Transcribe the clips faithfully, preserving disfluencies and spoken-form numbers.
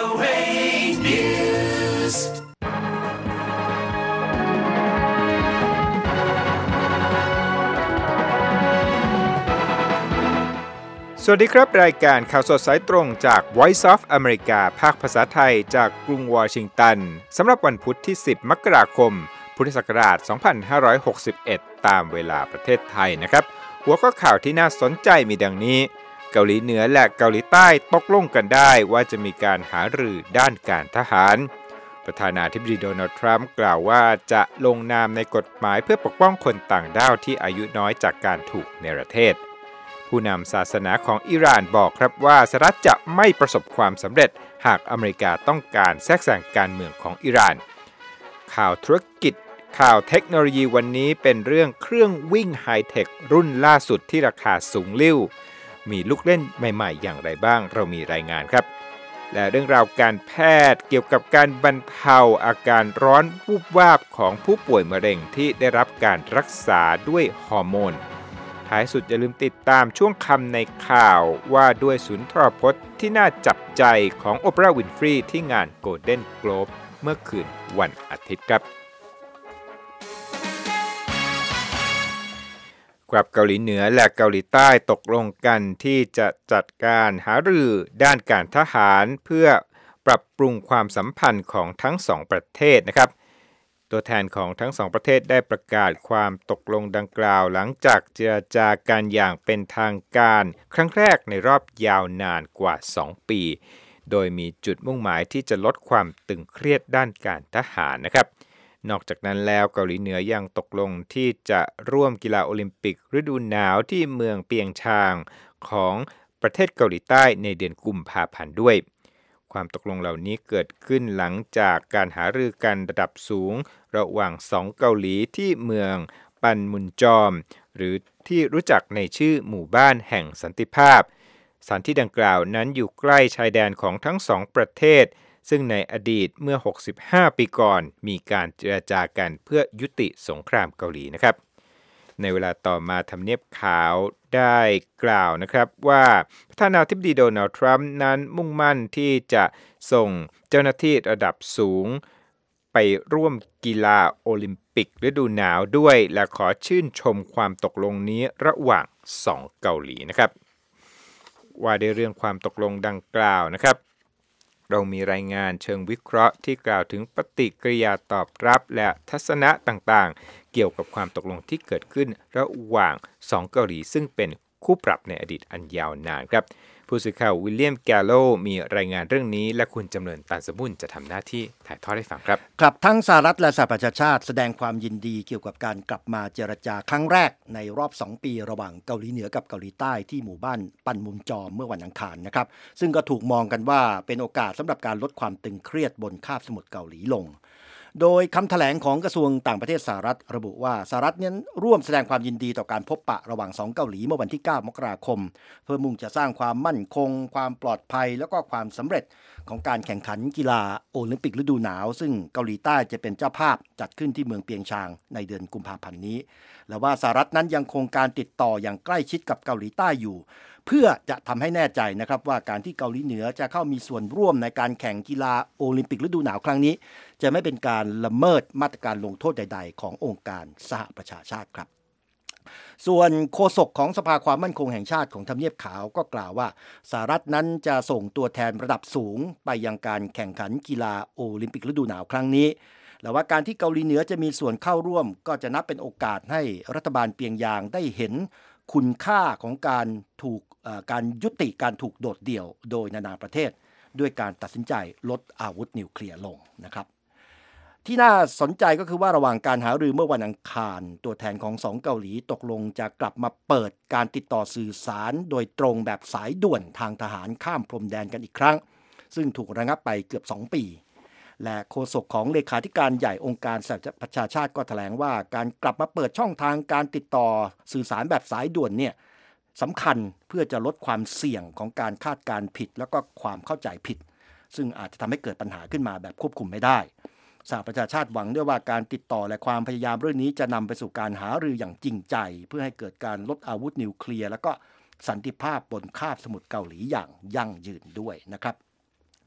News สวัสดีครับรายการข่าวสดสายตรงจาก Voice of America ภาคภาษาไทยจากกรุงวอชิงตันสำหรับวันพุธที่สิบมกราคมพุทธศักราชสองพันห้าร้อยหกสิบเอ็ดตามเวลาประเทศไทยนะครับหัวข้อข่าวที่น่าสนใจมีดังนี้เกาหลีเหนือและเกาหลีใต้ตกลงกันได้ว่าจะมีการหารือด้านการทหารประธานาธิบดีโดนัลด์ทรัมป์กล่าวว่าจะลงนามในกฎหมายเพื่อปกป้องคนต่างด้าวที่อายุน้อยจากการถูกเนรเทศผู้นำศาสนาของอิหร่านบอกครับว่าสหรัฐจะไม่ประสบความสำเร็จหากอเมริกาต้องการแทรกแซงการเมืองของอิหร่านข่าวธุรกิจข่าวเทคโนโลยีวันนี้เป็นเรื่องเครื่องวิ่งไฮเทครุ่นล่าสุดที่ราคาสูงลิ่วมีลูกเล่นใหม่ๆอย่างไรบ้างเรามีรายงานครับและเรื่องราวการแพทย์เกี่ยวกับการบรรเทาอาการร้อนวูบวาบของผู้ป่วยมะเร็งที่ได้รับการรักษาด้วยฮอร์โมนท้ายสุดอย่าลืมติดตามช่วงคำในข่าวว่าด้วยสุนทรพจน์ที่น่าจับใจของโอปราห์วินฟรีที่งานโกลเด้นโกลบเมื่อคืนวันอาทิตย์ครับกับเกาหลีเหนือและเกาหลีใต้ตกลงกันที่จะจัดการหารือด้านการทหารเพื่อปรับปรุงความสัมพันธ์ของทั้งสองประเทศนะครับตัวแทนของทั้งสองประเทศได้ประกาศความตกลงดังกล่าวหลังจากเจรจากันอย่างเป็นทางการครั้งแรกในรอบยาวนานกว่าสองปีโดยมีจุดมุ่งหมายที่จะลดความตึงเครียดด้านการทหารนะครับนอกจากนั้นแล้วเกาหลีเหนือยังตกลงที่จะร่วมกีฬาโอลิมปิกฤดูหนาวที่เมืองเปียงชางของประเทศเกาหลีใต้ในเดือนกุมภาพันธ์ด้วยความตกลงเหล่านี้เกิดขึ้นหลังจากการหารือกันระดับสูงระหว่างสองเกาหลีที่เมืองปันมุนจอมหรือที่รู้จักในชื่อหมู่บ้านแห่งสันติภาพสถานที่ดังกล่าวนั้นอยู่ใกล้ชายแดนของทั้งสองประเทศซึ่งในอดีตเมื่อหกสิบห้าปีก่อนมีการเจรจากันเพื่อยุติสงครามเกาหลีนะครับในเวลาต่อมาทำเนียบขาวได้กล่าวนะครับว่าประธานาธิบดีโดนัลด์ทรัมป์นั้นมุ่งมั่นที่จะส่งเจ้าหน้าที่ระดับสูงไปร่วมกีฬาโอลิมปิกฤดูหนาวด้วยและขอชื่นชมความตกลงนี้ระหว่างสองเกาหลีนะครับว่าในเรื่องความตกลงดังกล่าวนะครับเรามีรายงานเชิงวิเคราะห์ที่กล่าวถึงปฏิกิริยาตอบรับและทัศนะต่างๆเกี่ยวกับความตกลงที่เกิดขึ้นระหว่างสองเกาหลีซึ่งเป็นคู่ปรับในอดีตอันยาวนานครับผู้สื่อข่าววิลเลียมแกลโลมีรายงานเรื่องนี้และคุณจำเริญตันสมุนจะทำหน้าที่ถ่ายทอดให้ฟังครับครับทั้งสหรัฐและสหประชาชาติแสดงความยินดีเกี่ยวกับการกลับมาเจรจาครั้งแรกในรอบสองปีระหว่างเกาหลีเหนือกับเกาหลีใต้ที่หมู่บ้านปันมุนจอมเมื่อวันอังคารนะครับซึ่งก็ถูกมองกันว่าเป็นโอกาสสำหรับการลดความตึงเครียดบนคาบสมุทรเกาหลีลงโดยคำแถลงของกระทรวงต่างประเทศสหรัฐระบุว่าสหรัฐนั้นร่วมแสดงความยินดีต่อการพบปะระหว่างสองเกาหลีเมื่อวันที่เก้ามกราคมเพื่อมุ่งจะสร้างความมั่นคงความปลอดภัยแล้วก็ความสำเร็จของการแข่งขันกีฬาโอลิมปิกฤดูหนาวซึ่งเกาหลีใต้จะเป็นเจ้าภาพจัดขึ้นที่เมืองเปียงชางในเดือนกุมภาพันธ์นี้และว่าสหรัฐนั้นยังคงการติดต่ออย่างใกล้ชิดกับเกาหลีใต้อยู่เพื่อจะทำให้แน่ใจนะครับว่าการที่เกาหลีเหนือจะเข้ามีส่วนร่วมในการแข่งกีฬาโอลิมปิกฤดูหนาวครั้งนี้จะไม่เป็นการละเมิดมาตรการลงโทษใดๆขององค์การสหประชาชาติครับส่วนโฆษกของสภาความมั่นคงแห่งชาติของทำเนียบขาวก็กล่าวว่าสหรัฐนั้นจะส่งตัวแทนระดับสูงไปยังการแข่งขันกีฬาโอลิมปิกฤดูหนาวครั้งนี้และว่าการที่เกาหลีเหนือจะมีส่วนเข้าร่วมก็จะนับเป็นโอกาสให้รัฐบาลเปียงยางได้เห็นคุณค่าของการถูกการยุติการถูกโดดเดี่ยวโดยนานาประเทศด้วยการตัดสินใจลดอาวุธนิวเคลียร์ลงนะครับที่น่าสนใจก็คือว่าระหว่างการหารือเมื่อวันอังคารตัวแทนของสองเกาหลีตกลงจะกลับมาเปิดการติดต่อสื่อสารโดยตรงแบบสายด่วนทางทหารข้ามพรมแดนกันอีกครั้งซึ่งถูกระงับไปเกือบสองปีและโฆษกของเลขาธิการใหญ่องค์การสหประชาชาติก็แถลงว่าการกลับมาเปิดช่องทางการติดต่อสื่อสารแบบสายด่วนเนี่ยสำคัญเพื่อจะลดความเสี่ยงของการคาดการณ์ผิดแล้วก็ความเข้าใจผิดซึ่งอาจจะทำให้เกิดปัญหาขึ้นมาแบบควบคุมไม่ได้สหประชาชาติหวังด้วยว่าการติดต่อและความพยายามเรื่องนี้จะนำไปสู่การหารืออย่างจริงใจเพื่อให้เกิดการลดอาวุธนิวเคลียร์แล้วก็สันติภาพบนคาบสมุทรเกาหลีอย่างยั่งยืนด้วยนะครับ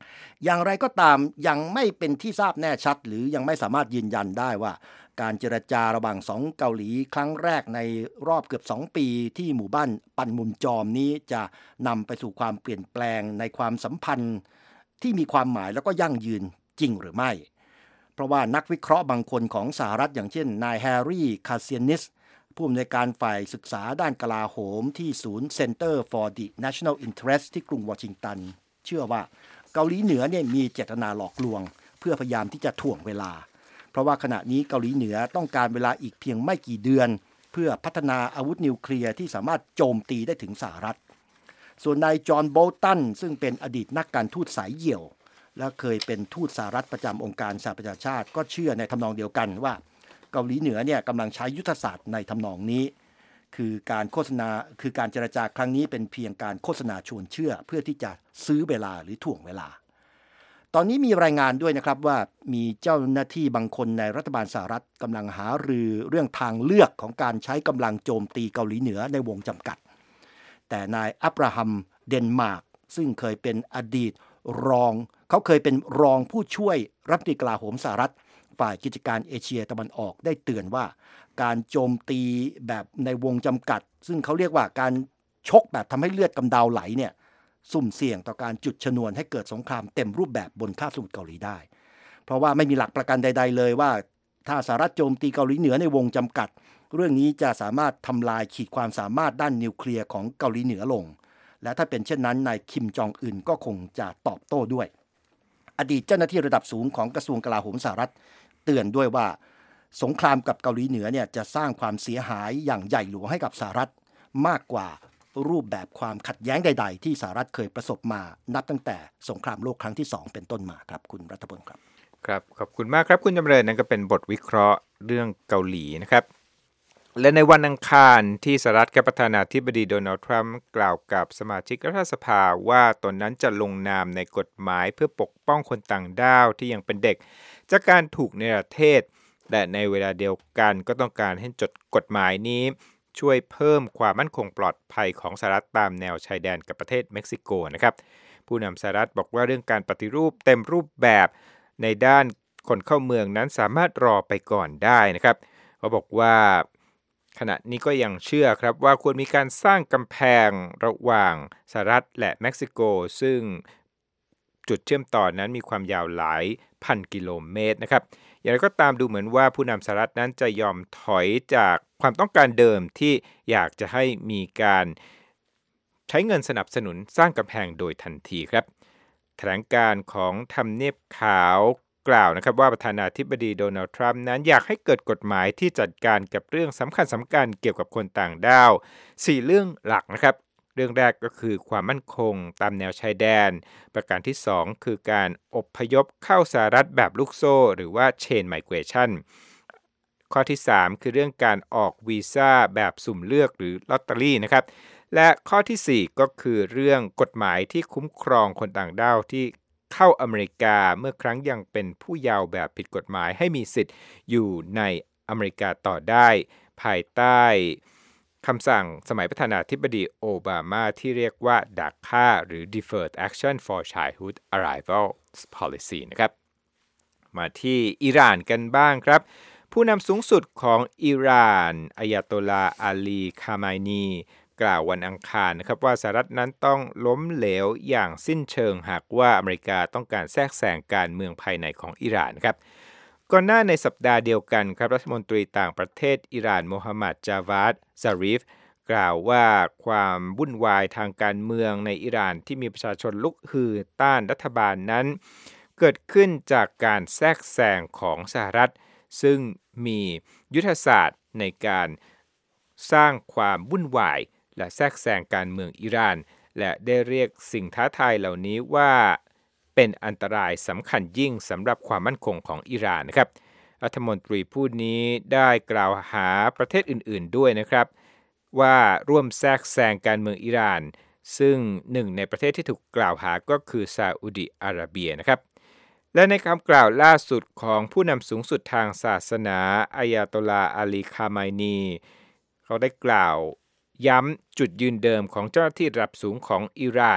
อย่างไรก็ตามยังไม่เป็นที่ทราบแน่ชัดหรือยังไม่สามารถยืนยันได้ว่าการเจรจาระหว่างสองเกาหลีครั้งแรกในรอบเกือบสองปีที่หมู่บ้านปันมุมจอมนี้จะนำไปสู่ความเปลี่ยนแปลงในความสัมพันธ์ที่มีความหมายแล้วก็ยั่งยืนจริงหรือไม่เพราะว่านักวิเคราะห์บางคนของสหรัฐอย่างเช่นนายแฮร์รี่คาเซียนิสผู้อำนวยการฝ่ายศึกษาด้านกลาโหมที่ศูนย์ Center for the National Interest ที่กรุงวอชิงตันเชื่อว่าเกาหลีเหนือเนี่ยมีเจตนาหลอกลวงเพื่อพยายามที่จะถ่วงเวลาเพราะว่าขณะนี้เกาหลีเหนือต้องการเวลาอีกเพียงไม่กี่เดือนเพื่อพัฒนาอาวุธนิวเคลียร์ที่สามารถโจมตีได้ถึงสหรัฐส่วนนายจอห์นโบลตันซึ่งเป็นอดีตนักการทูตสายเหี่ยวและเคยเป็นทูตสหรัฐประจำองค์การสหประชาชาติก็เชื่อในทำนองเดียวกันว่าเกาหลีเหนือเนี่ยกำลังใช้ยุทธศาสตร์ในทำนองนี้คือการโฆษณาคือการเจรจาครั้งนี้เป็นเพียงการโฆษณาชวนเชื่อเพื่อที่จะซื้อเวลาหรือถ่วงเวลาตอนนี้มีรายงานด้วยนะครับว่ามีเจ้าหน้าที่บางคนในรัฐบาลสหรัฐกำลังหารือเรื่องทางเลือกของการใช้กำลังโจมตีเกาหลีเหนือในวงจำกัดแต่นายอับราฮัมเดนมาร์กซึ่งเคยเป็นอดีตรองเขาเคยเป็นรองผู้ช่วยรัฐมนตรีกลาโหมสหรัฐฝ่ายกิจการเอเชียตะวันออกได้เตือนว่าการโจมตีแบบในวงจำกัดซึ่งเขาเรียกว่าการชกแบบทำให้เลือดกำเดาไหลเนี่ยสุ่มเสี่ยงต่อการจุดชนวนให้เกิดสงครามเต็มรูปแบบบนคาบสมุทรเกาหลีได้เพราะว่าไม่มีหลักประกันใดๆเลยว่าถ้าสหรัฐโจมตีเกาหลีเหนือในวงจำกัดเรื่องนี้จะสามารถทำลายขีดความสามารถด้านนิวเคลียร์ของเกาหลีเหนือลงและถ้าเป็นเช่นนั้นนายคิมจองอึนก็คงจะตอบโต้ด้วยอดีตเจ้าหน้าที่ระดับสูงของกระทรวงกลาโหมสหรัฐเตือนด้วยว่าสงครามกับเกาหลีเหนือเนี่ยจะสร้างความเสียหายอย่างใหญ่หลวงให้กับสหรัฐมากกว่ารูปแบบความขัดแย้งใดๆที่สหรัฐเคยประสบมานับตั้งแต่สงครามโลกครั้งที่สองเป็นต้นมาครับคุณรัฐพลครับครับขอบคุณมากครับคุณจำเริญนั่นก็เป็นบทวิเคราะห์เรื่องเกาหลีนะครับและในวันอังคารที่สหรัฐกับประธานาธิบดีโดนัลด์ทรัมป์กล่าวกับสมาชิกรัฐสภาว่าตนนั้นจะลงนามในกฎหมายเพื่อปกป้องคนต่างด้าวที่ยังเป็นเด็กจากการถูกเนรเทศและในเวลาเดียวกันก็ต้องการให้จดกฎหมายนี้ช่วยเพิ่มความมั่นคงปลอดภัยของสหรัฐตามแนวชายแดนกับประเทศเม็กซิโกนะครับผู้นำสหรัฐบอกว่าเรื่องการปฏิรูปเต็มรูปแบบในด้านคนเข้าเมืองนั้นสามารถรอไปก่อนได้นะครับเขาบอกว่าขณะนี้ก็ยังเชื่อครับว่าควรมีการสร้างกำแพงระหว่างสหรัฐและเม็กซิโกซึ่งจุดเชื่อมต่อนั้นมีความยาวหลายพันกิโลเมตรนะครับอย่างไรก็ตามดูเหมือนว่าผู้นำสหรัฐนั้นจะยอมถอยจากความต้องการเดิมที่อยากจะให้มีการใช้เงินสนับสนุนสร้างกำแพงโดยทันทีครับแถลงการของทำเนียบขาวกล่าวนะครับว่าประธานาธิบดีโดนัลด์ทรัมป์นั้นอยากให้เกิดกฎหมายที่จัดการกับเรื่องสำคัญสำคัญเกี่ยวกับคนต่างด้าวสี่เรื่องหลักนะครับเรื่องแรกก็คือความมั่นคงตามแนวชายแดนประการที่สองคือการอพยพเข้าสหรัฐแบบลูกโซ่หรือว่า Chain Migration ข้อที่สามคือเรื่องการออกวีซ่าแบบสุ่มเลือกหรือลอตเตอรี่นะครับและข้อที่สี่ก็คือเรื่องกฎหมายที่คุ้มครองคนต่างด้าวที่เข้าอเมริกาเมื่อครั้งยังเป็นผู้เยาว์แบบผิดกฎหมายให้มีสิทธิ์อยู่ในอเมริกาต่อได้ภายใต้คำสั่งสมัยประธานาธิบดีโอบามาที่เรียกว่า ดี เอ ซี เอ หรือ Deferred Action for Childhood Arrival Policy นะครับมาที่อิหร่านกันบ้างครับผู้นำสูงสุดของอิหร่านอายาโตลาอาลีคาไมนีกล่าววันอังคารนะครับว่าสหรัฐนั้นต้องล้มเหลวอย่างสิ้นเชิงหากว่าอเมริกาต้องการแทรกแซงการเมืองภายในของอิหร่านครับก่อนหน้าในสัปดาห์เดียวกันครับรัฐมนตรีต่างประเทศอิหร่านโมฮัมหมัดจาวาดซาริฟกล่าวว่าความวุ่นวายทางการเมืองในอิหร่านที่มีประชาชนลุกฮือต้านรัฐบาลนั้นเกิดขึ้นจากการแทรกแซงของสหรัฐซึ่งมียุทธศาสตร์ในการสร้างความวุ่นวายและแทรกแซงการเมืองอิหร่านและได้เรียกสิ่งท้าทายเหล่านี้ว่าเป็นอันตรายสำคัญยิ่งสำหรับความมั่นคงของอิหร่านนะครับรัฐมนตรีผู้นี้ได้กล่าวหาประเทศอื่นๆด้วยนะครับว่าร่วมแทรกแซงการเมืองอิหร่านซึ่งหนึ่งในประเทศที่ถูกกล่าวหาก็คือซาอุดิอาระเบียนะครับและในคำกล่าวล่าสุดของผู้นำสูงสุดทางศาสนาอายาโตลาอาลีคาไมนีเขาได้กล่าวย้ำจุดยืนเดิมของเจ้าหน้าที่ระดับสูงของอิหร่าน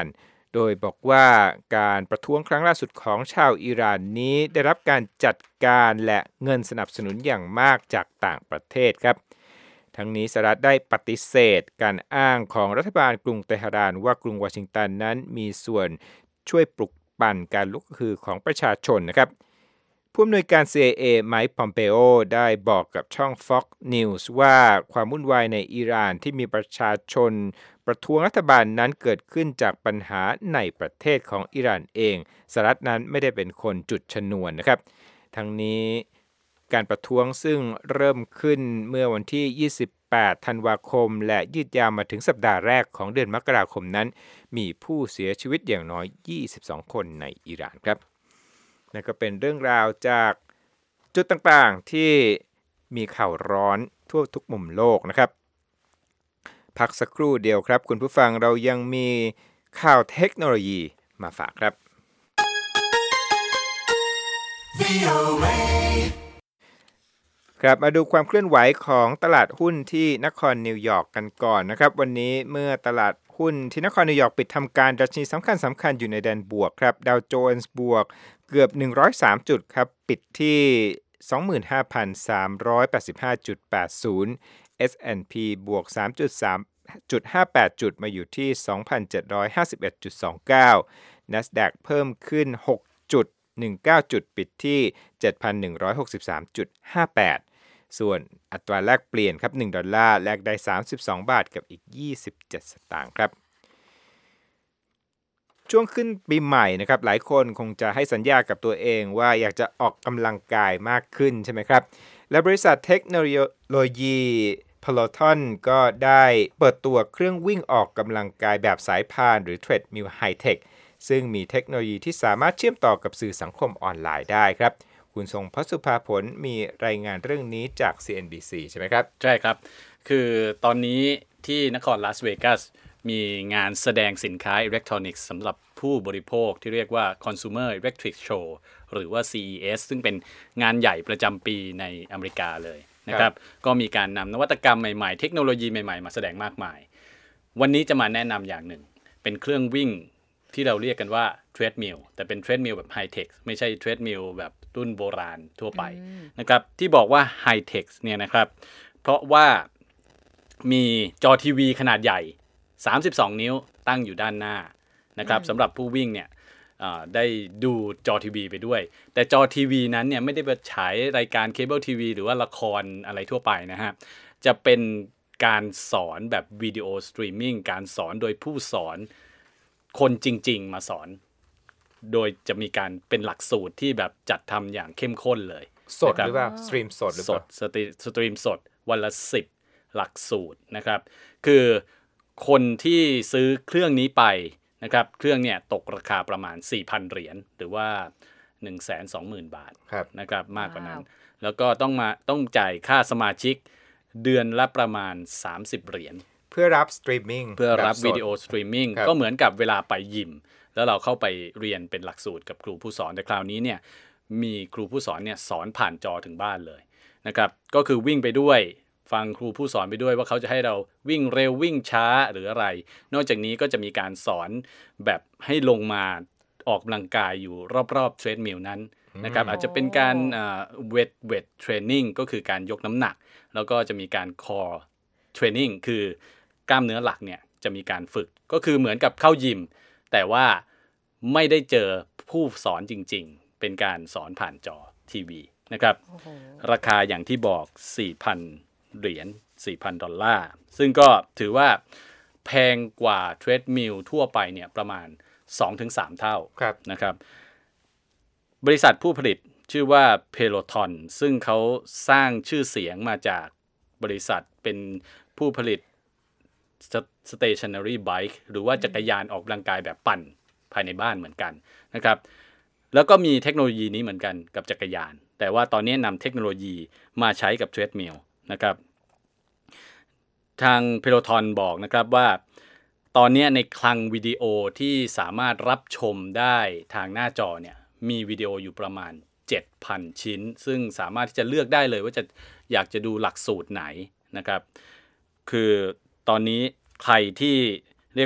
โดยบอกว่าการประท้วงครั้งล่าสุดของชาวอิหร่านนี้ได้รับการจัดการและเงินสนับสนุนอย่างมากจากต่างประเทศครับทั้งนี้สหรัฐได้ปฏิเสธการอ้างของรัฐบาลกรุงเตหะรานว่ากรุงวอชิงตันนั้นมีส่วนช่วยปลุกปั่นการลุกฮือของประชาชนนะครับผู้อำนวยการ ซี ไอ เอ ไมค์ พอมเปโอได้บอกกับช่อง Fox News ว่าความวุ่นวายในอิหร่านที่มีประชาชนประท้วงรัฐบาลนั้นเกิดขึ้นจากปัญหาในประเทศของอิหร่านเองสหรัฐนั้นไม่ได้เป็นคนจุดชนวนนะครับทั้งนี้การประท้วงซึ่งเริ่มขึ้นเมื่อวันที่ยี่สิบแปดธันวาคมและยืดยาวมาถึงสัปดาห์แรกของเดือนมกราคมนั้นมีผู้เสียชีวิตอย่างน้อยยี่สิบสองคนในอิหร่านครับนั่นก็เป็นเรื่องราวจากจุดต่างๆที่มีข่าวร้อนทั่วทุกมุมโลกนะครับพักสักครู่เดียวครับคุณผู้ฟังเรายังมีข่าวเทคโนโลยีมาฝากครับ ครับมาดูความเคลื่อนไหวของตลาดหุ้นที่นครนิวยอร์กกันก่อนนะครับวันนี้เมื่อตลาดหุ้นที่นครนิวยอร์กปิดทำการดัชนีสำคัญสำคัญอยู่ในแดนบวกครับดาวโจนส์บวกเกือบหนึ่งร้อยสามจุดครับปิดที่ สองหมื่นห้าพันสามร้อยแปดสิบห้าจุดแปดศูนย์ เอส แอนด์ พี บวก สามจุดสามจุดห้าแปด จุดมาอยู่ที่ สองพันเจ็ดร้อยห้าสิบเอ็ดจุดสองเก้า NASDAQ เพิ่มขึ้นหกจุดหนึ่งเก้า จุดปิดที่ เจ็ดพันหนึ่งร้อยหกสิบสามจุดห้าแปด ส่วนอัตราแลกเปลี่ยนครับหนึ่งดอลลาร์แลกได้สามสิบสองบาทกับอีกยี่สิบเจ็ดสตางค์ครับช่วงขึ้นปีใหม่นะครับหลายคนคงจะให้สัญญากับตัวเองว่าอยากจะออกกำลังกายมากขึ้นใช่ไหมครับและบริษัทเทคโนโลยี Peloton ก็ได้เปิดตัวเครื่องวิ่งออกกำลังกายแบบสายพานหรือ Treadmill High Tech ซึ่งมีเทคโนโลยีที่สามารถเชื่อมต่อกับสื่อสังคมออนไลน์ได้ครับคุณทรงพสุภาผลมีรายงานเรื่องนี้จาก ซี เอ็น บี ซี ใช่ไหมครับใช่ครับคือตอนนี้ที่นครลาสเวกัสมีงานแสดงสินค้าอิเล็กทรอนิกส์สำหรับผู้บริโภคที่เรียกว่า Consumer Electronics Show หรือว่า ซี อี เอส ซึ่งเป็นงานใหญ่ประจำปีในอเมริกาเลยนะครับก็มีการนำนวัตกรรมใหม่ๆเทคโนโลยีใหม่ๆมาแสดงมากมายวันนี้จะมาแนะนำอย่างหนึ่งเป็นเครื่องวิ่งที่เราเรียกกันว่า Treadmill แต่เป็น Treadmill แบบ High Tech ไม่ใช่ Treadmill แบบรุ่นโบราณทั่วไปนะครับที่บอกว่า High Tech เนี่ยนะครับเพราะว่ามีจอทีวีขนาดใหญ่สามสิบสองนิ้วตั้งอยู่ด้านหน้านะครับสำหรับผู้วิ่งเนี่ยได้ดูจอทีวีไปด้วยแต่จอทีวีนั้นเนี่ยไม่ได้ไปฉายรายการเคเบิลทีวีหรือว่าละครอะไรทั่วไปนะฮะจะเป็นการสอนแบบวิดีโอสตรีมมิ่งการสอนโดยผู้สอนคนจริงๆมาสอนโดยจะมีการเป็นหลักสูตรที่แบบจัดทำอย่างเข้มข้นเลยสดหรือเปล่าสตรีมสดหรือเปล่าสดสตรีมสดวันละสิบหลักสูตรนะครับคือคนที่ซื้อเครื่องนี้ไปนะครับเครื่องเนี่ยตกราคาประมาณ สี่พัน เหรียญหรือว่า หนึ่งแสนสองหมื่น บาทนะครับมากกว่านั้นแล้วก็ต้องมาต้องจ่ายค่าสมาชิกเดือนละประมาณสามสิบเหรียญเพื่อรับสตรีมมิ่งเพื่อรับวิดีโอสตรีมมิ่งก็เหมือนกับเวลาไปยิมแล้วเราเข้าไปเรียนเป็นหลักสูตรกับครูผู้สอนแต่คราวนี้เนี่ยมีครูผู้สอนเนี่ยสอนผ่านจอถึงบ้านเลยนะครับก็คือวิ่งไปด้วยฟังครูผู้สอนไปด้วยว่าเขาจะให้เราวิ่งเร็ววิ่งช้าหรืออะไรนอกจากนี้ก็จะมีการสอนแบบให้ลงมาออกกำลังกายอยู่รอบๆเทรดมิลนั้นนะครับอาจจะเป็นการเวทเวทเทรนนิ่งก็คือการยกน้ำหนักแล้วก็จะมีการคอร์เทรนนิ่งคือกล้ามเนื้อหลักเนี่ยจะมีการฝึกก็คือเหมือนกับเข้ายิมแต่ว่าไม่ได้เจอผู้สอนจริงๆเป็นการสอนผ่านจอทีวีนะครับ oh. ราคาอย่างที่บอก สี่พัน เหรียญ สี่พัน ดอลลาร์ซึ่งก็ถือว่าแพงกว่าเทรดมิลทั่วไปเนี่ยประมาณ สองถึงสาม เท่านะครับบริษัทผู้ผลิตชื่อว่า Peloton ซึ่งเขาสร้างชื่อเสียงมาจากบริษัทเป็นผู้ผลิตstationary bike หรือว่าจักรยานออกกำลังกายแบบปั่นภายในบ้านเหมือนกันนะครับแล้วก็มีเทคโนโลยีนี้เหมือนกันกับจักรยานแต่ว่าตอนนี้นำเทคโนโลยีมาใช้กับเทรดมิลนะครับทาง Peloton บอกนะครับว่าตอนนี้ในคลังวิดีโอที่สามารถรับชมได้ทางหน้าจอเนี่ยมีวิดีโออยู่ประมาณ เจ็ดพัน ชิ้นซึ่งสามารถที่จะเลือกได้เลยว่าจะอยากจะดูหลักสูตรไหนนะครับคือตอนนี้ใครที่เรียกว่า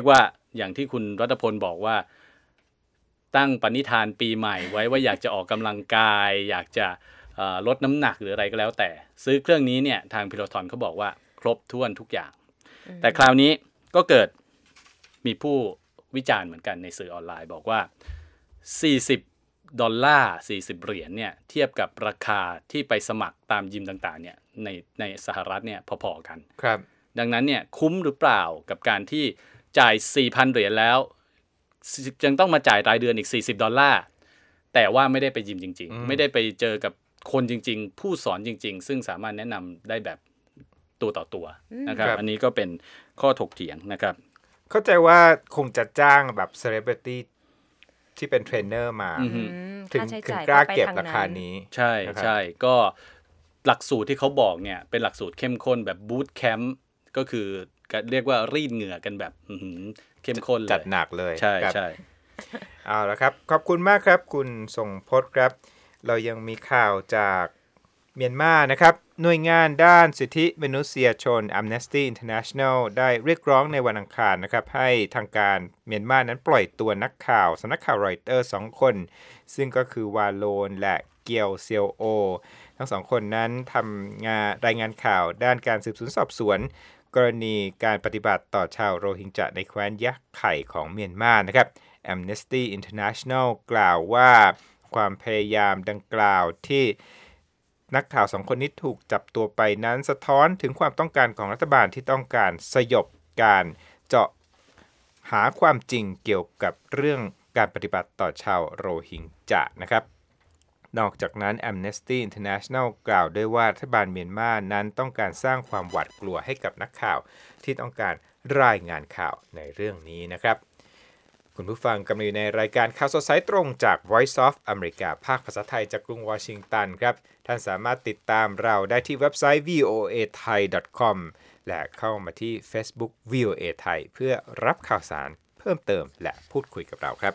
อย่างที่คุณรัตพลบอกว่าตั้งปณิธานปีใหม่ไว้ว่าอยากจะออกกำลังกายอยากจะลดน้ำหนักหรืออะไรก็แล้วแต่ซื้อเครื่องนี้เนี่ยทางพิโลทอนเขาบอกว่าครบถ้วนทุกอย่างแต่คราวนี้ก็เกิดมีผู้วิจารณ์เหมือนกันในสื่อออนไลน์บอกว่าสี่สิบดอลลาร์สี่สิบเหรียญเนี่ยเทียบกับราคาที่ไปสมัครตามยิมต่างๆเนี่ยในในสหรัฐเนี่ยพอๆกันครับดังนั้นเนี่ยคุ้มหรือเปล่ากับการที่จ่าย สี่พัน เหรียญแล้วยังต้องมาจ่ายรายเดือนอีกสี่สิบดอลลาร์แต่ว่าไม่ได้ไปยิมจริงๆไม่ได้ไปเจอกับคนจริงๆผู้สอนจริงๆซึ่งสามารถแนะนำได้แบบตัวต่อตัวนะครับอันนี้ก็เป็นข้อถกเถียงนะครับเข้าใจว่าคงจะจ้างแบบเซเลบริตี้ที่เป็นเทรนเนอร์มาถึงถึงกล้าเก็บราคานี้ใช่ใช่ก็หลักสูตรที่เขาบอกเนี่ยเป็นหลักสูตรเข้มข้นแบบบูตแคมป์ก็คือเรียกว่ารีดเหงื่อกันแบบเข้มข้นเลยจัดหนักเลยใช่ใช่เอาละครับขอบคุณมากครับคุณทรงพจน์ครับเรายังมีข่าวจากเมียนมานะครับหน่วยงานด้านสิทธิมนุษยชน Amnesty International ได้เรียกร้องในวันอังคารนะครับให้ทางการเมียนมานั้นปล่อยตัวนักข่าวสำนักข่าวรอยเตอร์สองคนซึ่งก็คือวาโลนและเกียวเซียวโอทั้งสองคนนั้นทำงานรายงานข่าวด้านการสืบสวนสอบสวนกรณีการปฏิบัติต่อชาวโรฮิงญะในแคว้นยะไข่ของเมียนมานะครับ Amnesty International กล่าวว่าความพยายามดังกล่าวที่นักข่าวสองคนนี้ถูกจับตัวไปนั้นสะท้อนถึงความต้องการของรัฐบาลที่ต้องการสยบการเจาะหาความจริงเกี่ยวกับเรื่องการปฏิบัติต่อชาวโรฮิงญะนะครับนอกจากนั้น Amnesty International กล่าวด้วยว่ารัฐบาลเมียนมานั้นต้องการสร้างความหวาดกลัวให้กับนักข่าวที่ต้องการรายงานข่าวในเรื่องนี้นะครับคุณผู้ฟังกำลังอยู่ในรายการข่าวสดสายตรงจาก Voice of America ภาคภาษาไทยจากกรุงวอชิงตันครับท่านสามารถติดตามเราได้ที่เว็บไซต์ วี โอ เอ ไทย ดอท คอม และเข้ามาที่ Facebook วี โอ เอ ไทยเพื่อรับข่าวสารเพิ่มเติมและพูดคุยกับเราครับ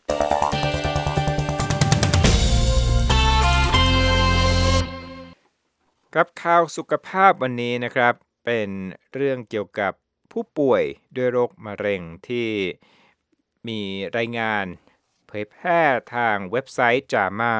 ครับข่าวสุขภาพวันนี้นะครับเป็นเรื่องเกี่ยวกับผู้ป่วยด้วยโรคมะเร็งที่มีรายงานเผยแพร่ทางเว็บไซต์ JAMA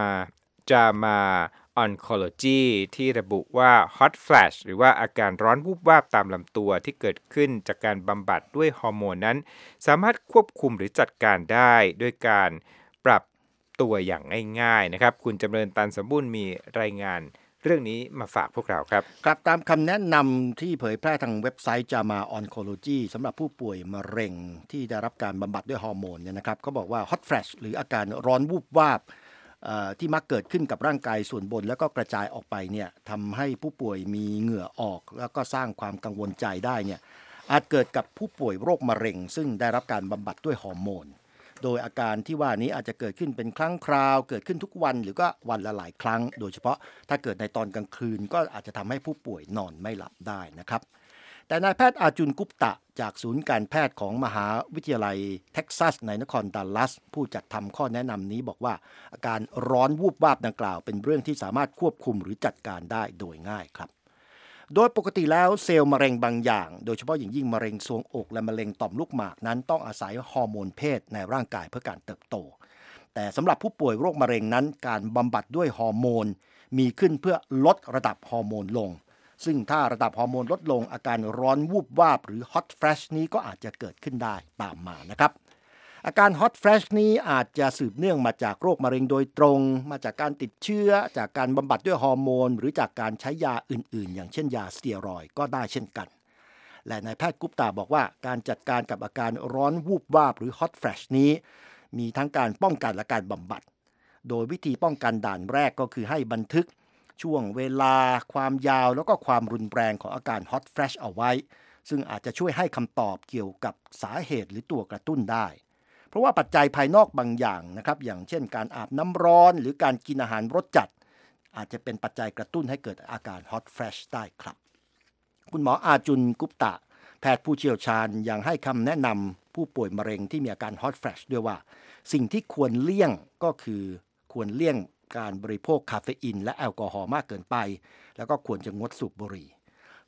JAMA Oncology ที่ระบุว่า Hot Flash หรือว่าอาการร้อนวูบวาบตามลำตัวที่เกิดขึ้นจากการบำบัดด้วยฮอร์โมนนั้นสามารถควบคุมหรือจัดการได้ด้วยการปรับตัวอย่างง่ายๆนะครับคุณจำเริญตันสมบูรณ์มีรายงานเรื่องนี้มาฝากพวกเราครับครับตามคำแนะนำที่เผยแพร่ทางเว็บไซต์ JAMA Oncology สำหรับผู้ป่วยมะเร็งที่ได้รับการบำบัดด้วยฮอร์โมนเนี่ยนะครับเขาบอกว่า Hot Flash หรืออาการร้อนวูบวาบที่มักเกิดขึ้นกับร่างกายส่วนบนแล้วก็กระจายออกไปเนี่ยทำให้ผู้ป่วยมีเหงื่อออกแล้วก็สร้างความกังวลใจได้เนี่ยอาจเกิดกับผู้ป่วยโรคมะเร็งซึ่งได้รับการบำบัดด้วยฮอร์โมนโดยอาการที่ว่านี้อาจจะเกิดขึ้นเป็นครั้งคราวเกิดขึ้นทุกวันหรือก็วันละหลายครั้งโดยเฉพาะถ้าเกิดในตอนกลางคืนก็อาจจะทำให้ผู้ป่วยนอนไม่หลับได้นะครับแต่นายแพทย์อาจุนกุปตะจากศูนย์การแพทย์ของมหาวิทยาลัยเท็กซัสในนครดัลลัสผู้จัดทำข้อแนะนำนี้บอกว่าอาการร้อนวูบวาบดังกล่าวเป็นเรื่องที่สามารถควบคุมหรือจัดการได้โดยง่ายครับโดยปกติแล้วเซลล์มะเร็งบางอย่างโดยเฉพาะอย่างยิ่งมะเร็งทรวงอกและมะเร็งต่อมลูกหมากนั้นต้องอาศัยฮอร์โมนเพศในร่างกายเพื่อการเติบโตแต่สำหรับผู้ป่วยโรคมะเร็งนั้นการบำบัดด้วยฮอร์โมนมีขึ้นเพื่อลดระดับฮอร์โมนลงซึ่งถ้าระดับฮอร์โมนลดลงอาการร้อนวูบวาบหรือ Hot Flash นี้ก็อาจจะเกิดขึ้นได้ตามมานะครับอาการ Hot Flash นี้อาจจะสืบเนื่องมาจากโรคมะเร็งโดยตรงมาจากการติดเชื้อจากการบำบัดด้วยฮอร์โมนหรือจากการใช้ยาอื่นๆอย่างเช่นยาสเตียรอยด์ก็ได้เช่นกันและนายแพทย์กุปตาบอกว่าการจัดการกับอาการร้อนวูบวาบหรือ Hot Flash นี้มีทั้งการป้องกันและการบำบัดโดยวิธีป้องกันด่านแรกก็คือให้บันทึกช่วงเวลาความยาวแล้วก็ความรุนแรงของอาการ Hot Flash เอาไว้ซึ่งอาจจะช่วยให้คำตอบเกี่ยวกับสาเหตุหรือตัวกระตุ้นได้เพราะว่าปัจจัยภายนอกบางอย่างนะครับอย่างเช่นการอาบน้ำร้อนหรือการกินอาหารรสจัดอาจจะเป็นปัจจัยกระตุ้นให้เกิดอาการ Hot Flash ได้ครับคุณหมออาจุนกุปตะแพทย์ผู้เชี่ยวชาญยังให้คำแนะนำผู้ป่วยมะเร็งที่มีอาการ Hot Flash ด้วยว่าสิ่งที่ควรเลี่ยงก็คือควรเลี่ยงการบริโภคคาเฟอีนและแอลกอฮอล์มากเกินไปแล้วก็ควรจะงดสูบบุหรี่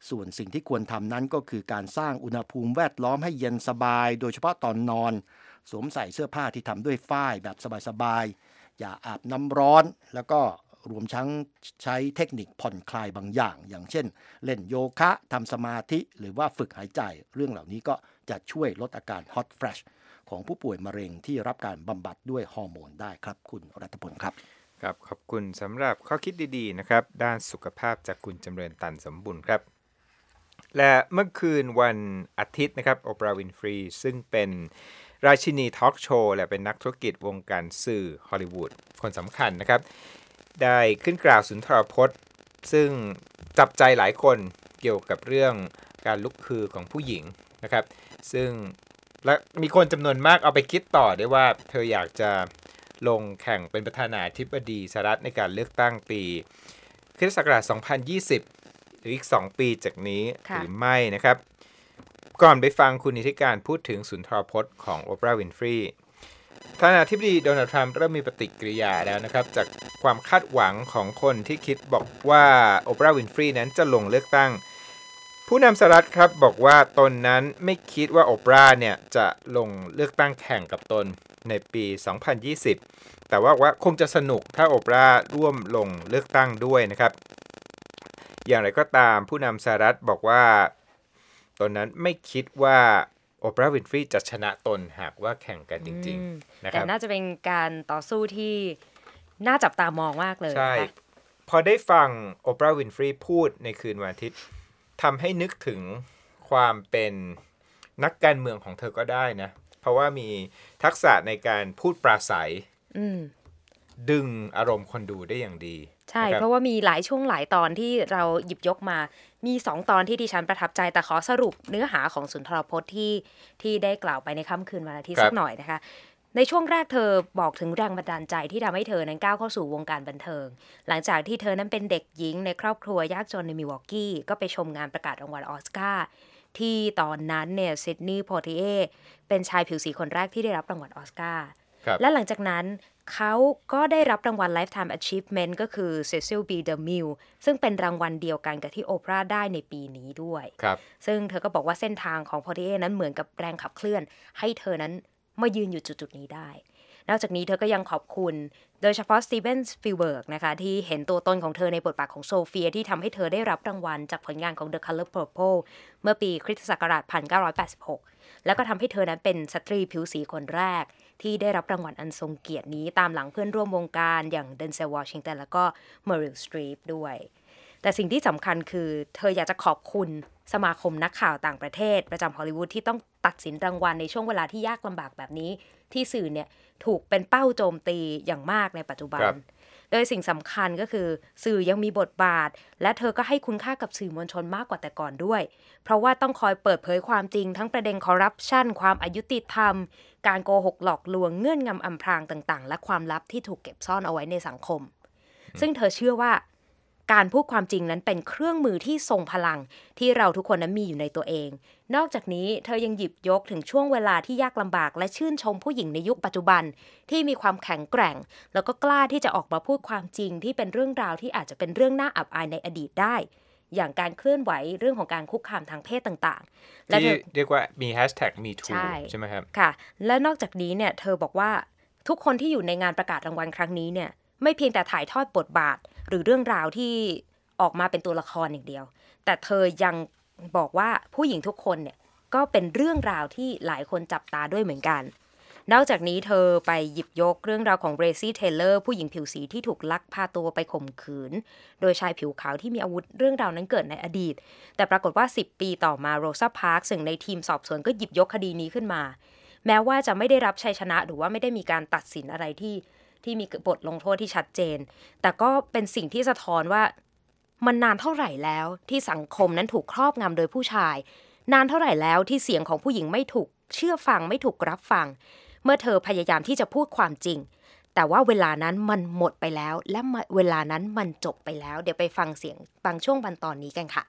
ส่วนสิ่งที่ควรทำนั้นก็คือการสร้างอุณหภูมิแวดล้อมให้เย็นสบายโดยเฉพาะตอนนอนสวมใส่เสื้อผ้าที่ทำด้วยฝ้ายแบบสบายๆอย่าอาบน้ำร้อนแล้วก็รวมทั้งใช้เทคนิคผ่อนคลายบางอย่างอย่างเช่นเล่นโยคะทำสมาธิหรือว่าฝึกหายใจเรื่องเหล่านี้ก็จะช่วยลดอาการ hot flash ของผู้ป่วยมะเร็งที่รับการบำบัดด้วยฮอร์โมนได้ครับคุณรัตพลครับครับขอบคุณสำหรับข้อคิดดีๆนะครับด้านสุขภาพจากคุณจำเริญตันสมบุญครับและเมื่อคืนวันอาทิตย์นะครับโอปราห์วินฟรีซึ่งเป็นราชินีทอล์กโชว์และเป็นนักธุรกิจวงการสื่อฮอลลีวูดคนสำคัญนะครับได้ขึ้นกล่าวสุนทรพจน์ซึ่งจับใจหลายคนเกี่ยวกับเรื่องการลุกคือของผู้หญิงนะครับซึ่งและมีคนจำนวนมากเอาไปคิดต่อได้ว่าเธออยากจะลงแข่งเป็นประธานาธิบดีสหรัฐในการเลือกตั้งปีคริสต์ศักราชสองพันยี่สิบหรืออีกสองปีจากนี้หรือไม่นะครับก่อนไปฟังคุณนิติการพูดถึงสุนทรพจน์ของโอปราห์วินฟรีประธานาธิบดีโดนัลด์ทรัมป์เริ่มมีปฏิกิริยาแล้วนะครับจากความคาดหวังของคนที่คิดบอกว่าโอปราห์วินฟรีนั้นจะลงเลือกตั้งผู้นำสหรัฐครับบอกว่าตนนั้นไม่คิดว่าโอปราห์เนี่ยจะลงเลือกตั้งแข่งกับตนในปีสองพันยี่สิบแต่ว่าว่าคงจะสนุกถ้าโอปราห์ร่วมลงเลือกตั้งด้วยนะครับอย่างไรก็ตามผู้นำสหรัฐบอกว่าตนนั้นไม่คิดว่าโอปราห์วินฟรีจะชนะตนหากว่าแข่งกันจริงๆนะครับแต่น่าจะเป็นการต่อสู้ที่น่าจับตามองมากเลยใช่พอได้ฟังโอปราห์วินฟรีพูดในคืนวันอาทิตย์ทำให้นึกถึงความเป็นนักการเมืองของเธอก็ได้นะเพราะว่ามีทักษะในการพูดปราศัยดึงอารมณ์คนดูได้อย่างดีใช่เพราะว่ามีหลายช่วงหลายตอนที่เราหยิบยกมามีสองตอนที่ดิฉันประทับใจแต่ขอสรุปเนื้อหาของสุนทรพจน์ที่ที่ได้กล่าวไปในค่ำคืนวันอาทิตย์สักหน่อยนะคะในช่วงแรกเธอบอกถึงแรงบันดาลใจที่ทำให้เธอนั้นก้าวเข้าสู่วงการบันเทิงหลังจากที่เธอนั้นเป็นเด็กหญิงในครอบครัวยากจนในมิลวอกกี้ก็ไปชมงานประกาศรางวัลออสการ์ที่ตอนนั้นเนี่ยซิดนีย์โพธิเอเป็นชายผิวสีคนแรกที่ได้รับรางวัลออสการ์และหลังจากนั้นเขาก็ได้รับรางวัล Lifetime Achievement ก็คือ Cecil B. DeMille ซึ่งเป็นรางวัลเดียวกันกับที่โอปราห์ได้ในปีนี้ด้วยซึ่งเธอก็บอกว่าเส้นทางของโพธิเอนั้นเหมือนกับแรงขับเคลื่อนให้เธอนั้นมายืนอยู่จุดๆนี้ได้นอกจากนี้เธอก็ยังขอบคุณโดยเฉพาะสตีเวนสปิลเบิร์กนะคะที่เห็นตัวตนของเธอในบทบาทของโซเฟียที่ทำให้เธอได้รับรางวัลจากผลงานของ The Color Purple เมื่อปีคริสตศักราชหนึ่งพันเก้าร้อยแปดสิบหกแล้วก็ทำให้เธอนั้นเป็นสตรีผิวสีคนแรกที่ได้รับรางวัลอันทรงเกียรตินี้ตามหลังเพื่อนร่วมวงการอย่างเดนเซลวอชิงตันแล้วก็เมอริลสตรีปด้วยแต่สิ่งที่สำคัญคือเธออยากจะขอบคุณสมาคมนักข่าวต่างประเทศประจำฮอลลีวูดที่ต้องตัดสินรางวัลในช่วงเวลาที่ยากลำบากแบบนี้ที่สื่อเนี่ยถูกเป็นเป้าโจมตีอย่างมากในปัจจุบันโดยสิ่งสำคัญก็คือสื่อยังมีบทบาทและเธอก็ให้คุณค่ากับสื่อมวลชนมากกว่าแต่ก่อนด้วยเพราะว่าต้องคอยเปิดเผยความจริงทั้งประเด็นคอร์รัปชันความอายุติธรรมการโกหกหลอกลวงเงื่อนงำอำพรางต่างๆและความลับที่ถูกเก็บซ่อนเอาไว้ในสังคมซึ่งเธอเชื่อว่าการพูดความจริงนั้นเป็นเครื่องมือที่ทรงพลังที่เราทุกคนนั้นมีอยู่ในตัวเองนอกจากนี้เธอยังหยิบยกถึงช่วงเวลาที่ยากลำบากและชื่นชมผู้หญิงในยุคปัจจุบันที่มีความแข็งแกร่งแล้วก็กล้าที่จะออกมาพูดความจริงที่เป็นเรื่องราวที่อาจจะเป็นเรื่องน่าอับอายในอดีตได้อย่างการเคลื่อนไหวเรื่องของการคุกคามทางเพศต่างๆและที่เรียกว่ามี แฮชแท็ก มีทู ใช่ ใช่ไหมครับค่ะและนอกจากนี้เนี่ยเธอบอกว่าทุกคนที่อยู่ในงานประกาศรางวัลครั้งนี้เนี่ยไม่เพียงแต่ถ่ายทอดบทบาทหรือเรื่องราวที่ออกมาเป็นตัวละครอย่างเดียวแต่เธอยังบอกว่าผู้หญิงทุกคนเนี่ยก็เป็นเรื่องราวที่หลายคนจับตาด้วยเหมือนกันนอกจากนี้เธอไปหยิบยกเรื่องราวของเบรซี่เทเลอร์ผู้หญิงผิวสีที่ถูกลักพาตัวไปข่มขืนโดยชายผิวขาวที่มีอาวุธเรื่องราวนั้นเกิดในอดีตแต่ปรากฏว่าสิบปีต่อมาโรซาพาร์คซึ่งในทีมสอบสวนก็หยิบยกคดีนี้ขึ้นมาแม้ว่าจะไม่ได้รับชัยชนะหรือว่าไม่ได้มีการตัดสินอะไรที่ที่มีบทลงโทษที่ชัดเจนแต่ก็เป็นสิ่งที่สะท้อนว่ามันนานเท่าไหร่แล้วที่สังคมนั้นถูกครอบงำโดยผู้ชายนานเท่าไหร่แล้วที่เสียงของผู้หญิงไม่ถูกเชื่อฟังไม่ถูกรับฟังเมื่อเธอพยายามที่จะพูดความจริงแต่ว่าเวลานั้นมันหมดไปแล้วและเวลานั้นมันจบไปแล้วเดี๋ยวไปฟังเสียงบางช่วงบางตอนนี้กันค่ะ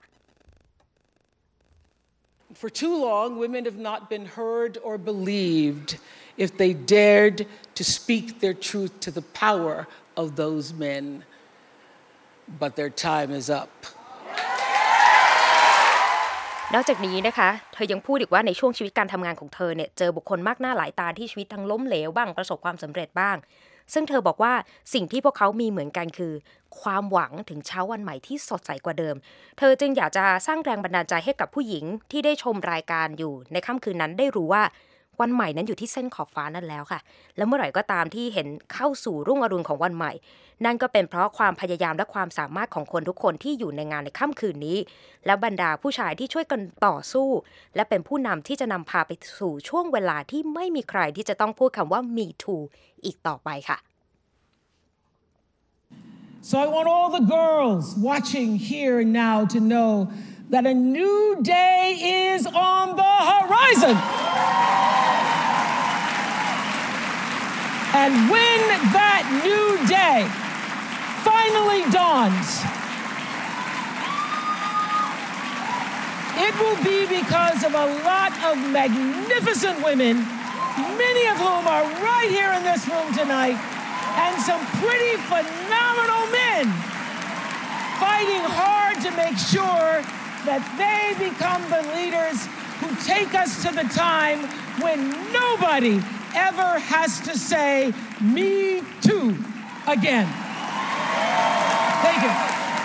For too long, women have not been heard or believed if they dared to speak their truth to the power of those men. But their time is up. นอกจากนี้นะคะเธอยังพูดอีกว่าในช่วงชีวิตการทำงานของเธอเนี่ยเจอบุคคลมากหน้าหลายตาที่ชีวิตทั้งล้มเหลวบ้างประสบความสำเร็จบ้างซึ่งเธอบอกว่าสิ่งที่พวกเขามีเหมือนกันคือความหวังถึงเช้าวันใหม่ที่สดใสกว่าเดิมเธอจึงอยากจะสร้างแรงบันดาลใจให้กับผู้หญิงที่ได้ชมรายการอยู่ในค่ำคืนนั้นได้รู้ว่าวันใหม่นั้นอยู่ที่เส้นขอบฟ้านั่นแล้วค่ะแล้วเมื่อไหร่ก็ตามที่เห็นเข้าสู่รุ่งอรุณของวันใหม่นั่นก็เป็นเพราะความพยายามและความสามารถของคนทุกคนที่อยู่ในงานในค่ำคืนนี้และบรรดาผู้ชายที่ช่วยกันต่อสู้และเป็นผู้นำที่จะนำพาไปสู่ช่วงเวลาที่ไม่มีใครที่จะต้องพูดคำว่า me too อีกต่อไปค่ะ So I want all the girls watching here and now to know that a new day is on the horizon. And when that new day finally dawns, it will be because of a lot of magnificent women, many of whom are right here in this room tonight, and some pretty phenomenal men fighting hard to make sure that they become the leaders who take us to the time when nobody ever has to say, me too, again. Thank you.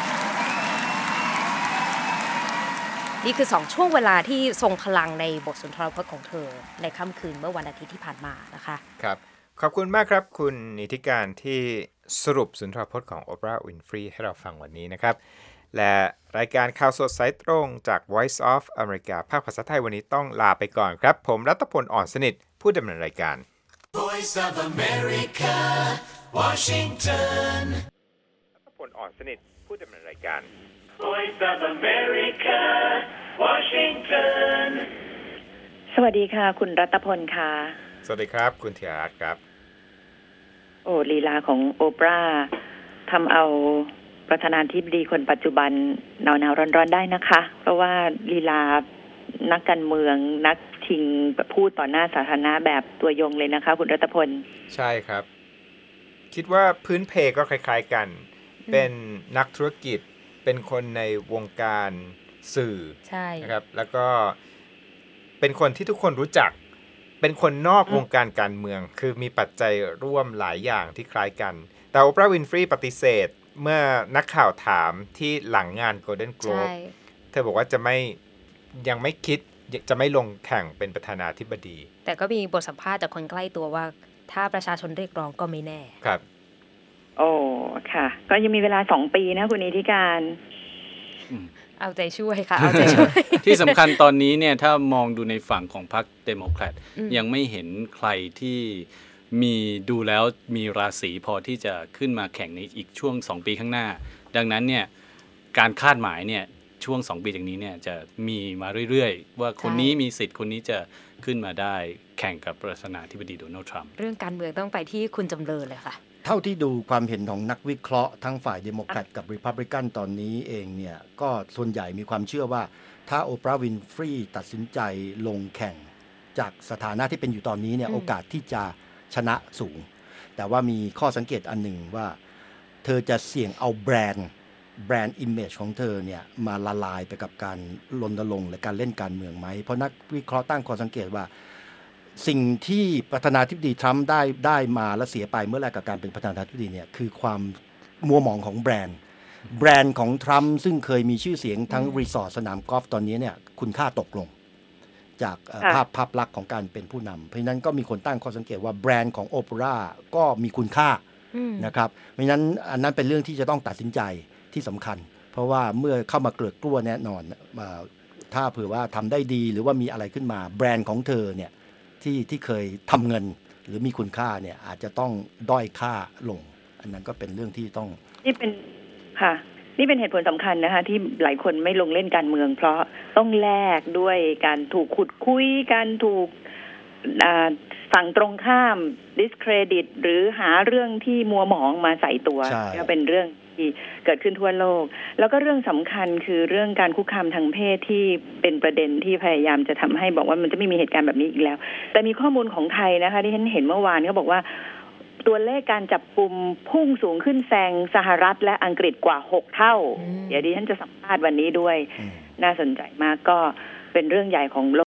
นี่คือสองช่วงเวลาที่ทรงพลังในบทสุนทรพจน์ของเธอในค่ำคืนเมื่อวันอาทิตย์ที่ผ่านมานะคะครับขอบคุณมากครับคุณนิติการที่สรุปสุนทรพจน์ของโอปราห์วินฟรีให้เราฟังวันนี้นะครับและรายการข่าวสดสายตรงจาก Voice of America ภาคภาษาไทยวันนี้ต้องลาไปก่อนครับผมรัตพลอ่อนสนิทผู้ดำเนินรายการ Voice of America Washington รัตพลอ่อนสนิทผู้ดำเนินรายการ Voice of America Washington สวัสดีค่ะคุณรัตพลค่ะสวัสดีครับคุณธีรรัตน์ครับโอ้ลีลาของโอปราห์ทำเอาประธานาธิบดีคนปัจจุบันหนาวๆร้อนๆได้นะคะเพราะว่าลีลานักการเมืองนักชิงพูดต่อหน้าสาธารณะแบบตัวยงเลยนะคะคุณรัตพลใช่ครับคิดว่าพื้นเพก็คล้ายๆกันเป็นนักธุรกิจเป็นคนในวงการสื่อนะครับแล้วก็เป็นคนที่ทุกคนรู้จักเป็นคนนอกวงการการเมืองคือมีปัจจัยร่วมหลายอย่างที่คล้ายกันแต่โอปราห์วินฟรีปฏิเสธเมื่อนักข่าวถามที่หลังงาน Golden Globe เธอบอกว่าจะไม่ยังไม่คิดจะไม่ลงแข่งเป็นประธานาธิบดีแต่ก็มีบทสัมภาษณ์จากคนใกล้ตัวว่าถ้าประชาชนเรียกร้องก็ไม่แน่ครับโอ้ค่ะก็ยังมีเวลาสองปีนะคุณนิติการเอาใจช่วยค่ะเอาใจช่วยที่สำคัญตอนนี้เนี่ยถ้ามองดูในฝั่งของพรรคเดโมแครตยังไม่เห็นใครที่มีดูแล้วมีราศีพอที่จะขึ้นมาแข่งในอีกช่วงสองปีข้างหน้าดังนั้นเนี่ยการคาดหมายเนี่ยช่วงสองปีจากนี้เนี่ยจะมีมาเรื่อยๆว่าคนนี้มีสิทธิ์คนนี้จะขึ้นมาได้แข่งกับประธานาธิบดีโดนัลด์ทรัมป์เรื่องการเมืองต้องไปที่คุณจำเริญเลยค่ะเท่าที่ดูความเห็นของนักวิเคราะห์ทั้งฝ่ายเดโมแครตกับรีพับลิกันตอนนี้เองเนี่ยก็ส่วนใหญ่มีความเชื่อว่าถ้าโอปราห์วินฟรีตัดสินใจลงแข่งจากสถานะที่เป็นอยู่ตอนนี้เนี่ยโอกาสที่จะชนะสูงแต่ว่ามีข้อสังเกตอันหนึ่งว่าเธอจะเสี่ยงเอาแบรนด์แบรนด์อิมเมจของเธอเนี่ยมาละลายไปกับการรณรงค์และการเล่นการเมืองไหมเพราะนักวิเคราะห์ตั้งข้อสังเกตว่าสิ่งที่ประธานาธิบดีทรัมป์ได้ได้มาและเสียไปเมื่อแรกกับการเป็นประธานาธิบดีเนี่ยคือความมัวหมองของแบรนด์แบรนด์ของทรัมป์ซึ่งเคยมีชื่อเสียงทั้งรีสอร์ทสนามกอล์ฟตอนนี้เนี่ยคุณค่าตกลงจากภาพภาพลักษณ์ของการเป็นผู้นำเพราะฉะนั้นก็มีคนตั้งข้อสังเกตว่าแบรนด์ของโอเปร่าก็มีคุณค่านะครับเพราะฉะนั้นอันนั้นเป็นเรื่องที่จะต้องตัดสินใจที่สำคัญเพราะว่าเมื่อเข้ามาเกลือกกลัวแน่นอนถ้าเผื่อว่าทำได้ดีหรือว่ามีอะไรขึ้นมาแบรนด์ของเธอเนี่ยที่ที่เคยทำเงินหรือมีคุณค่าเนี่ยอาจจะต้องด้อยค่าลงอันนั้นก็เป็นเรื่องที่ต้องนี่เป็นค่ะนี่เป็นเหตุผลสำคัญนะคะที่หลายคนไม่ลงเล่นการเมืองเพราะต้องแลกด้วยการถูกขุดคุยการถูกฝั่งตรงข้าม discredit หรือหาเรื่องที่มัวหมองมาใส่ตัวก็เป็นเรื่องที่เกิดขึ้นทั่วโลกแล้วก็เรื่องสำคัญคือเรื่องการคุกคามทางเพศที่เป็นประเด็นที่พยายามจะทำให้บอกว่ามันจะไม่มีเหตุการณ์แบบนี้อีกแล้วแต่มีข้อมูลของไทยนะคะที่ฉันเห็นเมื่อวานเขาบอกว่าตัวเลขการจับกุมพุ่งสูงขึ้นแซงสหรัฐและอังกฤษกว่าหกเท่าเดี๋ยวดิฉันจะสัมภาษณ์วันนี้ด้วยน่าสนใจมากก็เป็นเรื่องใหญ่ของ